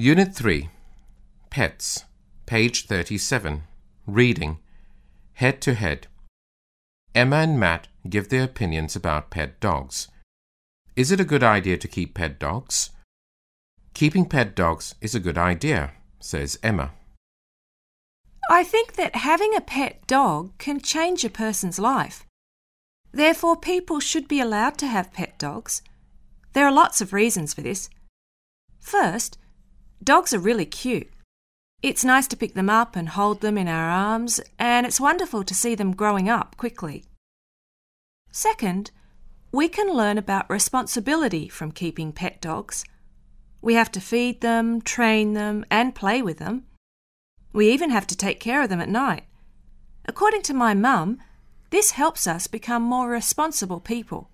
Unit 3. Pets. Page 37. Reading. Head to head. Emma and Matt give their opinions about pet dogs. Is it a good idea to keep pet dogs? Keeping pet dogs is a good idea, says Emma. I think that having a pet dog can change a person's life. Therefore, people should be allowed to have pet dogs. There are lots of reasons for this. First, dogs are really cute. It's nice to pick them up and hold them in our arms, and it's wonderful to see them growing up quickly. Second, we can learn about responsibility from keeping pet dogs. We have to feed them, train them, and play with them. We even have to take care of them at night. According to my mum, this helps us become more responsible people.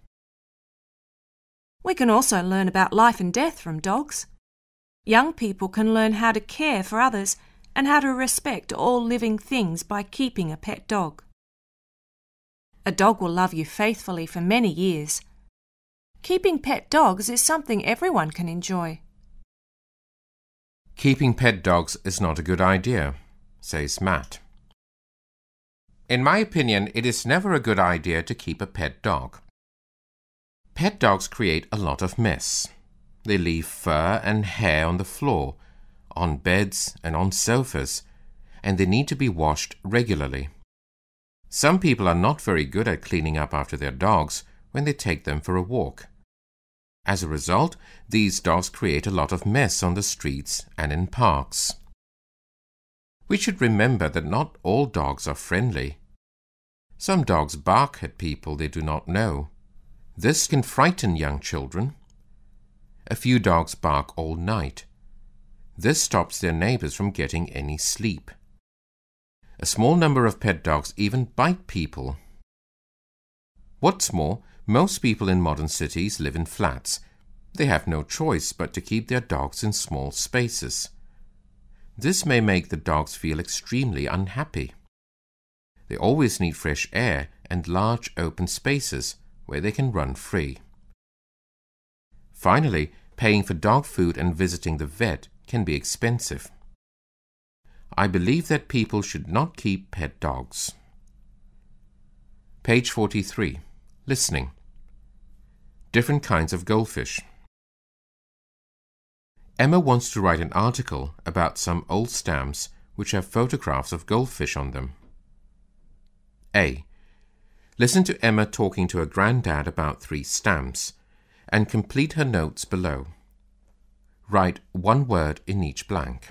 We can also learn about life and death from dogs. Young people can learn how to care for others and how to respect all living things by keeping a pet dog. A dog will love you faithfully for many years. Keeping pet dogs is something everyone can enjoy. Keeping pet dogs is not a good idea, says Matt. In my opinion, it is never a good idea to keep a pet dog. Pet dogs create a lot of mess. They leave fur and hair on the floor, on beds and on sofas, and they need to be washed regularly. Some people are not very good at cleaning up after their dogs when they take them for a walk. As a result, these dogs create a lot of mess on the streets and in parks. We should remember that not all dogs are friendly. Some dogs bark at people they do not know. This can frighten young children. A few dogs bark all night. This stops their neighbors from getting any sleep. A small number of pet dogs even bite people. What's more, most people in modern cities live in flats. They have no choice but to keep their dogs in small spaces. This may make the dogs feel extremely unhappy. They always need fresh air and large open spaces where they can run free. Finally, paying for dog food and visiting the vet can be expensive. I believe that people should not keep pet dogs. Page 43. Listening. Different kinds of goldfish. Emma wants to write an article about some old stamps which have photographs of goldfish on them. A. Listen to Emma talking to her granddad about 3 stamps and complete her notes below. Write one word in each blank.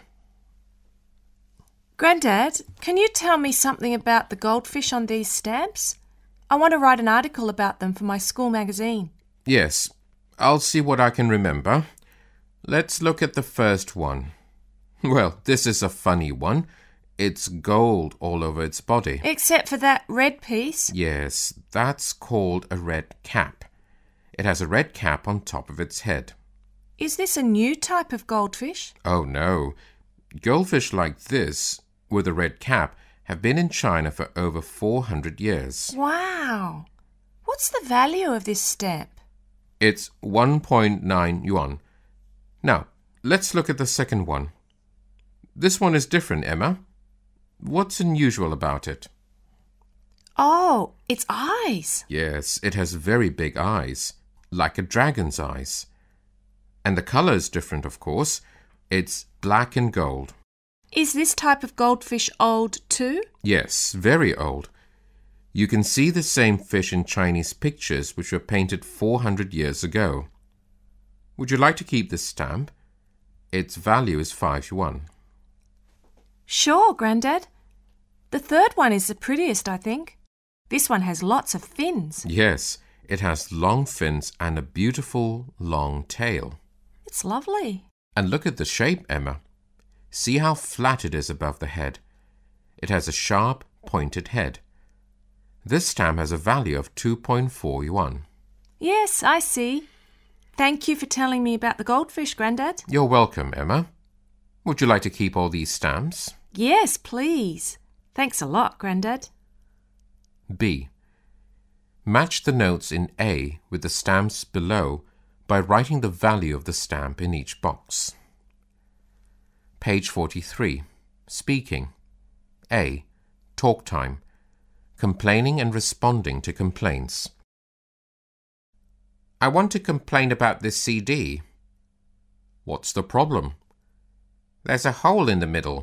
Grandad, can you tell me something about the goldfish on these stamps? I want to write an article about them for my school magazine. Yes, I'll see what I can remember. Let's look at the first one. Well, this is a funny one. It's gold all over its body. Except for that red piece? Yes, that's called a red cap. It has a red cap on top of its head. Is this a new type of goldfish? Oh no. Goldfish like this, with a red cap, have been in China for over 400 years. Wow! What's the value of this stamp? It's 1.9 yuan. Now, let's look at the second one. This one is different, Emma. What's unusual about it? Oh, its eyes. Yes, it has very big eyes, like a dragon's eyes. And the color is different, of course. It's black and gold. Is this type of goldfish old too? Yes, very old. You can see the same fish in Chinese pictures which were painted 400 years ago. Would you like to keep this stamp? Its value is 5 yuan. Sure, Grandad. The third one is the prettiest, I think. This one has lots of fins. Yes, it has long fins and a beautiful long tail. It's lovely. And look at the shape, Emma. See how flat it is above the head. It has a sharp, pointed head. This stamp has a value of 2.4 yuan. Yes, I see. Thank you for telling me about the goldfish, Grandad. You're welcome, Emma. Would you like to keep all these stamps? Yes, please. Thanks a lot, Grandad. B. Match the notes in A with the stamps below by writing the value of the stamp in each box. Page 43. Speaking. A. Talk time. Complaining and responding to complaints. I want to complain about this CD. What's the problem? There's a hole in the middle.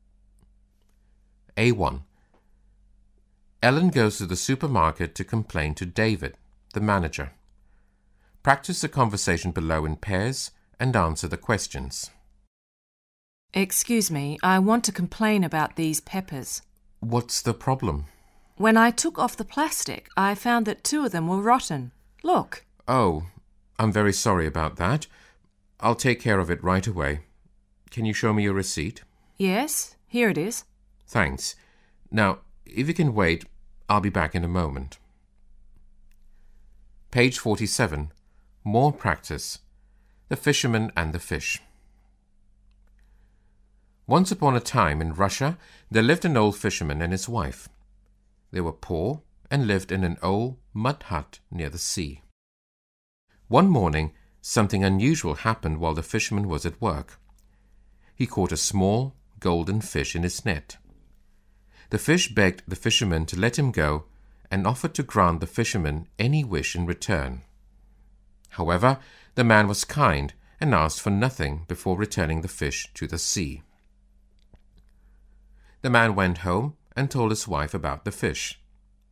A1. Ellen goes to the supermarket to complain to David, the manager. Practice the conversation below in pairs and answer the questions. Excuse me, I want to complain about these peppers. What's the problem? When I took off the plastic, I found that 2 of them were rotten. Look. Oh, I'm very sorry about that. I'll take care of it right away. Can you show me your receipt? Yes, here it is. Thanks. Now, if you can wait, I'll be back in a moment. Page 47. More practice. The fisherman and the fish. Once upon a time in Russia, there lived an old fisherman and his wife. They were poor and lived in an old mud hut near the sea. One morning, something unusual happened while the fisherman was at work. He caught a small, golden fish in his net. The fish begged the fisherman to let him go and offered to grant the fisherman any wish in return. However, the man was kind and asked for nothing before returning the fish to the sea. The man went home and told his wife about the fish.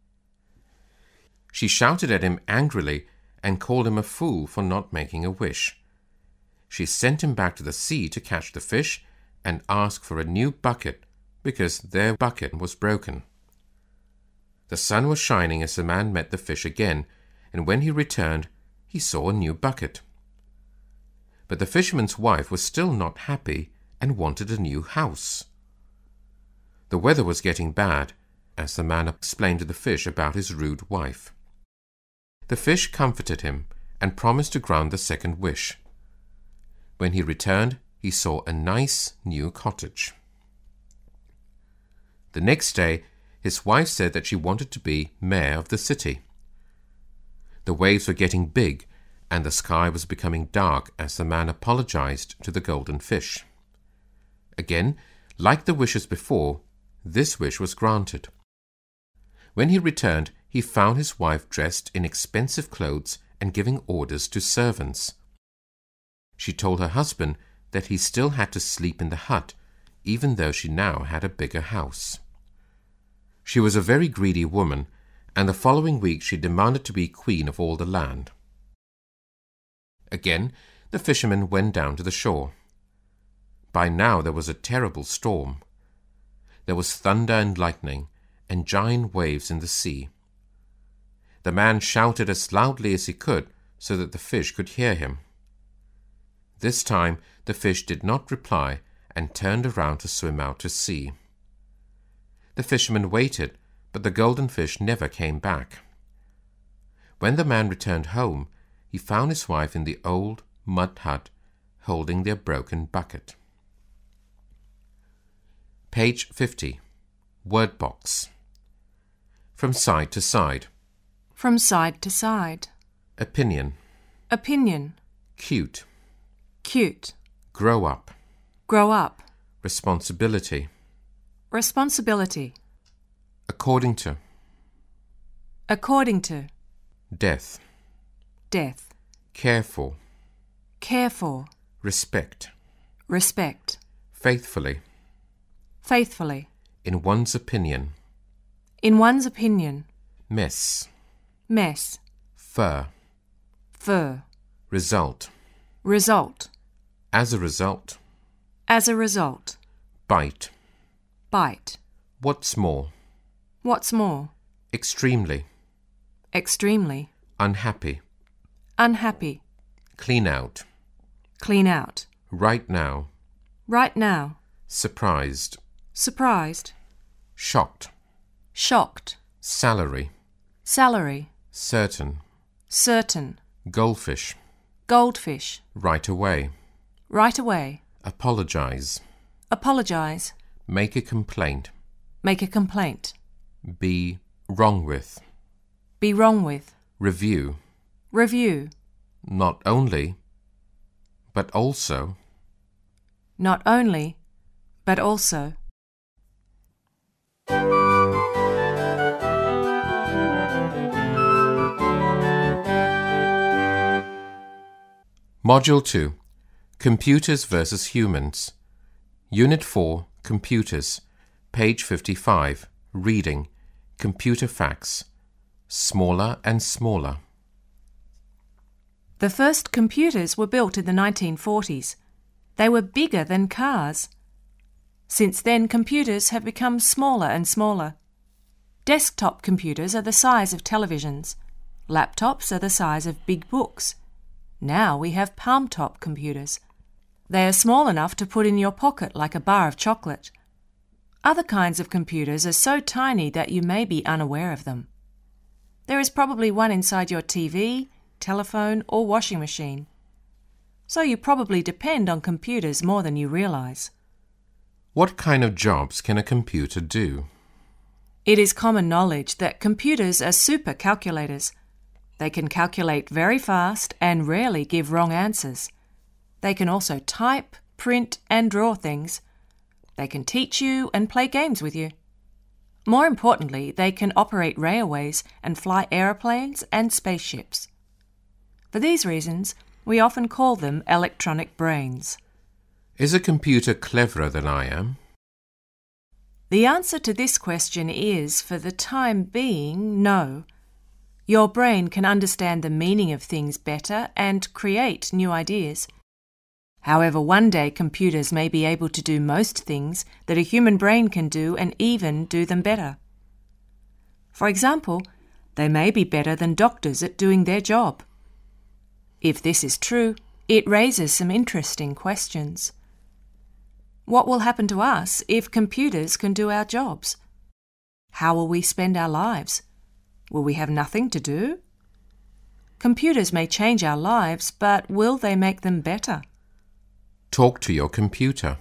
She shouted at him angrily and called him a fool for not making a wish. She sent him back to the sea to catch the fish and ask for a new bucket because their bucket was broken. The sun was shining as the man met the fish again, and when he returned, he saw a new bucket. But the fisherman's wife was still not happy and wanted a new house. The weather was getting bad, as the man explained to the fish about his rude wife. The fish comforted him and promised to grant the second wish. When he returned, he saw a nice new cottage. The next day, his wife said that she wanted to be mayor of the city. The waves were getting big, and the sky was becoming dark as the man apologized to the golden fish. Again, like the wishes before, this wish was granted. When he returned, he found his wife dressed in expensive clothes and giving orders to servants. She told her husband that he still had to sleep in the hut, even though she now had a bigger house. She was a very greedy woman, and the following week she demanded to be queen of all the land. Again, the fisherman went down to the shore. By now there was a terrible storm. There was thunder and lightning, and giant waves in the sea. The man shouted as loudly as he could so that the fish could hear him. This time the fish did not reply and turned around to swim out to sea. The fisherman waited, but the golden fish never came back. When the man returned home, he found his wife in the old mud hut holding their broken bucket. Page 50. Word box. From side to side. From side to side. Opinion. Opinion. Cute. Cute. Grow up. Grow up. Responsibility. Responsibility. According to. According to. Death. Death. Care for. Care for. Respect. Respect. Faithfully. Faithfully. In one's opinion. In one's opinion. Mess. Mess. Fur. Fur. Result. Result. As a result. As a result. Bite. Bite. What's more. What's more. Extremely. Extremely. Unhappy. Unhappy. Clean out. Clean out. Right now. Right now. Surprised. Surprised. Shocked. Shocked. Salary. Salary. Certain. Certain. Goldfish. Goldfish. Right away. Right away. Apologize. Apologize. Make a complaint. Make a complaint. Be wrong with. Be wrong with. Review. Review. Not only, but also. Not only, but also. Module 2. Computers versus Humans. Unit 4, Computers. Page 55. Reading. Computer facts. Smaller and smaller. The first computers were built in the 1940s. They were bigger than cars. Since then, computers have become smaller and smaller. Desktop computers are the size of televisions. Laptops are the size of big books. Now we have palm-top computers. They are small enough to put in your pocket like a bar of chocolate. Other kinds of computers are so tiny that you may be unaware of them. There is probably one inside your TV, telephone, or washing machine. So you probably depend on computers more than you realize. What kind of jobs can a computer do? It is common knowledge that computers are super calculators. They can calculate very fast and rarely give wrong answers. They can also type, print, and draw things. They can teach you and play games with you. More importantly, they can operate railways and fly aeroplanes and spaceships. For these reasons, we often call them electronic brains. Is a computer cleverer than I am? The answer to this question is, for the time being, no. Your brain can understand the meaning of things better and create new ideas. However, one day computers may be able to do most things that a human brain can do and even do them better. For example, they may be better than doctors at doing their job. If this is true, it raises some interesting questions. What will happen to us if computers can do our jobs? How will we spend our lives? Will we have nothing to do? Computers may change our lives, but will they make them better? Talk to your computer.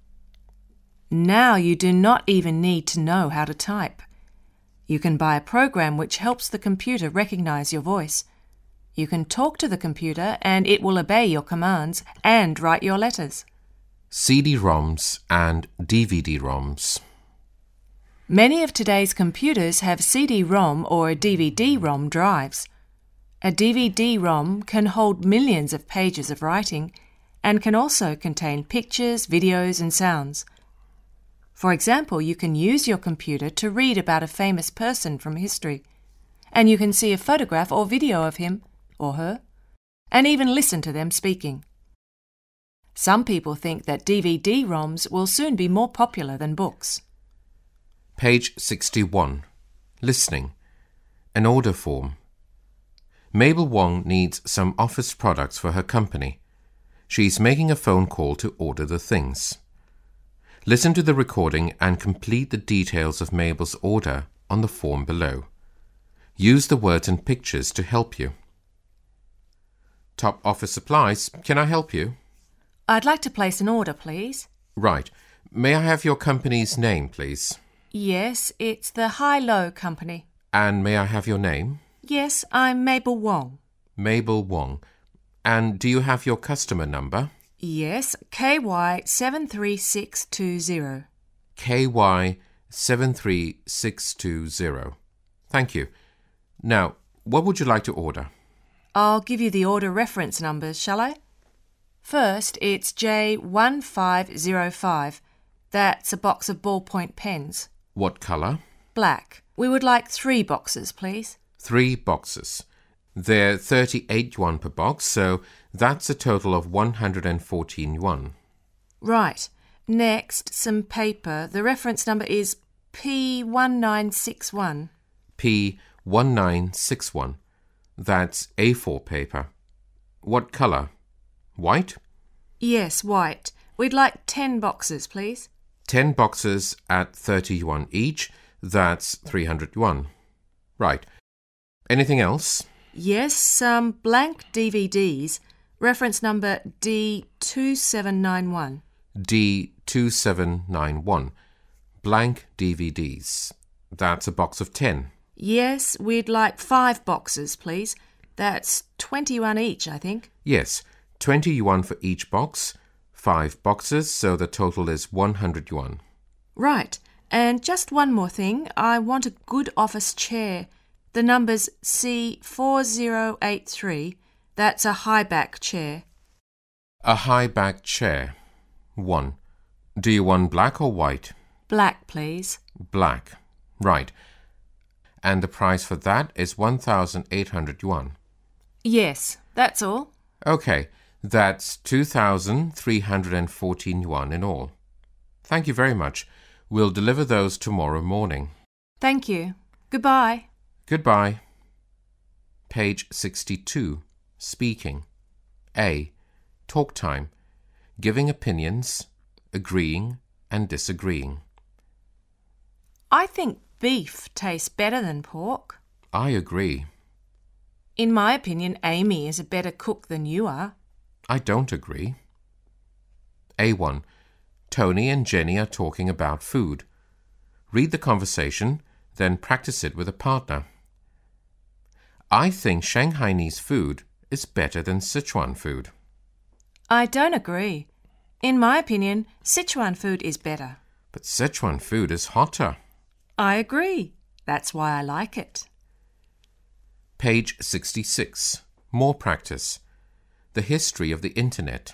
Now you do not even need to know how to type. You can buy a program which helps the computer recognize your voice. You can talk to the computer and it will obey your commands and write your letters. CD-ROMs and DVD-ROMs. Many of today's computers have CD-ROM or DVD-ROM drives. A DVD-ROM can hold millions of pages of writing and can also contain pictures, videos, and sounds. For example, you can use your computer to read about a famous person from history, and you can see a photograph or video of him or her, and even listen to them speaking. Some people think that DVD-ROMs will soon be more popular than books. Page 61. Listening. An order form. Mabel Wong needs some office products for her company. She's making a phone call to order the things. Listen to the recording and complete the details of Mabel's order on the form below. Use the words and pictures to help you. Top Office Supplies, can I help you? I'd like to place an order, please. Right. May I have your company's name, please? Yes, it's the Hi-Lo Company. And may I have your name? Yes, I'm Mabel Wong. Mabel Wong. And do you have your customer number? Yes, KY73620. KY73620. Thank you. Now, what would you like to order? I'll give you the order reference numbers, shall I? First, it's J1505. That's a box of ballpoint pens. What colour? Black. We would like 3 boxes, please. 3 boxes. They're 38 yuan per box, so that's a total of 114 yuan. Right. Next, some paper. The reference number is P1961. P1961. That's A4 paper. What colour? White? Yes, white. We'd like 10 boxes, please. 10 boxes at 30 yuan each. That's 300 yuan. Right. Anything else? Yes, some blank DVDs. Reference number D2791. D2791. Blank DVDs. That's a box of 10. Yes, we'd like 5 boxes, please. That's 20 yuan each, I think. Yes, 20 yuan for each box. 5 boxes, so the total is 100 yuan. Right. And just one more thing. I want a good office chair. The number's C4083. That's a high-back chair. A high-back chair. 1. Do you want black or white? Black, please. Black. Right. And the price for that is 1,800 yuan. Yes, that's all. Okay, that's 2,314 yuan in all. Thank you very much. We'll deliver those tomorrow morning. Thank you. Goodbye. Goodbye. Page 62. Speaking. A. Talk time. Giving opinions, agreeing and disagreeing. I think beef tastes better than pork. I agree. In my opinion, Amy is a better cook than you are. I don't agree. A1. Tony and Jenny are talking about food. Read the conversation, then practice it with a partner. I think Shanghainese food is better than Sichuan food. I don't agree. In my opinion, Sichuan food is better. But Sichuan food is hotter. I agree. That's why I like it. Page 66. More practice. The history of the Internet.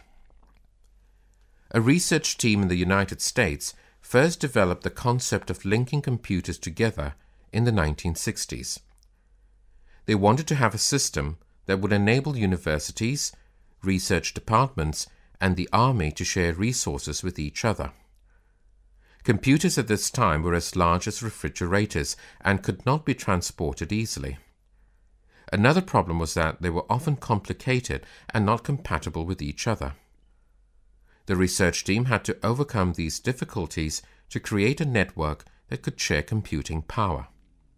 A research team in the United States first developed the concept of linking computers together in the 1960s. They wanted to have a system that would enable universities, research departments, and the army to share resources with each other. Computers at this time were as large as refrigerators and could not be transported easily. Another problem was that they were often complicated and not compatible with each other. The research team had to overcome these difficulties to create a network that could share computing power.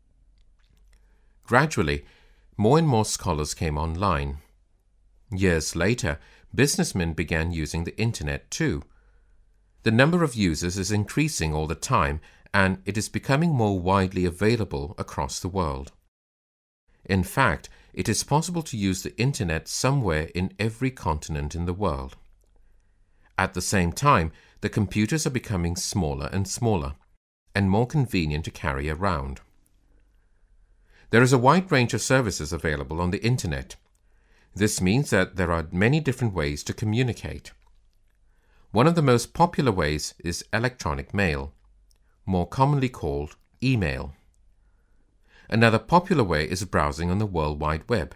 Gradually, more and more scholars came online. Years later, businessmen began using the Internet too. The number of users is increasing all the time, and it is becoming more widely available across the world. In fact, it is possible to use the Internet somewhere in every continent in the world. At the same time, the computers are becoming smaller and smaller, and more convenient to carry around. There is a wide range of services available on the Internet. This means that there are many different ways to communicate. One of the most popular ways is electronic mail, more commonly called email. Another popular way is browsing on the World Wide Web,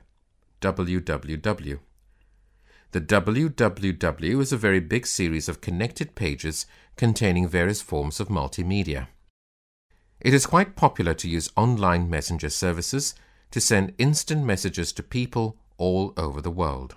www. The www is a very big series of connected pages containing various forms of multimedia. It is quite popular to use online messenger services to send instant messages to people all over the world.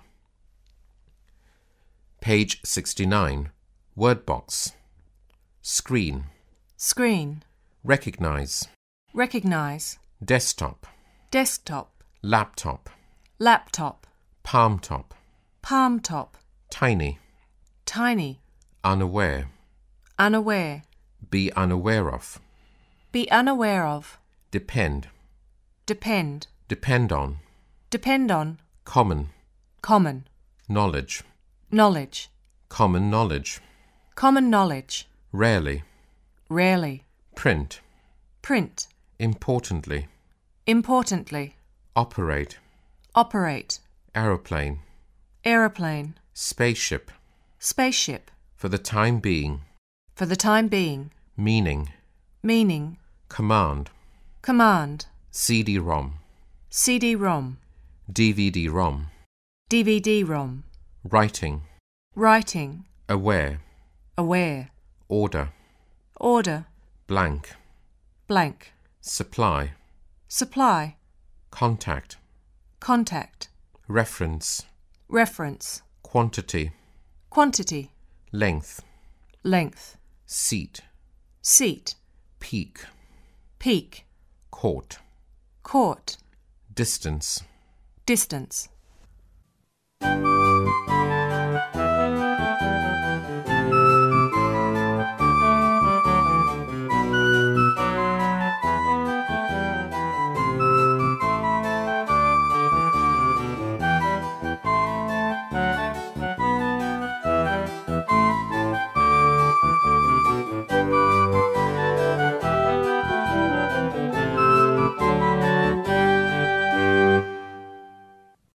Page 69. Word box. Screen. Screen. Recognize. Recognize. Desktop. Desktop. Laptop. Laptop. Palm top. Palm top. Tiny. Tiny. Unaware. Unaware. Be unaware of. Be unaware of. Depend. Depend. Depend on. Depend on. Common. Common. Knowledge. Knowledge. Common knowledge. Common knowledge. Rarely. Rarely. Print. Print. Importantly. Importantly. Operate. Operate. Aeroplane. Aeroplane. Spaceship. Spaceship. For the time being. For the time being. Meaning. Meaning. Command. Command. CD-ROM. CD-ROM. DVD-ROM. DVD-ROM. Writing. Writing. Aware. Aware. Order. Order. Blank. Blank. Supply. Supply. Contact. Contact. Reference. Reference. Quantity. Quantity. Length. Length. Seat. Seat. Peak. Peak. Court. Court. Distance. Distance.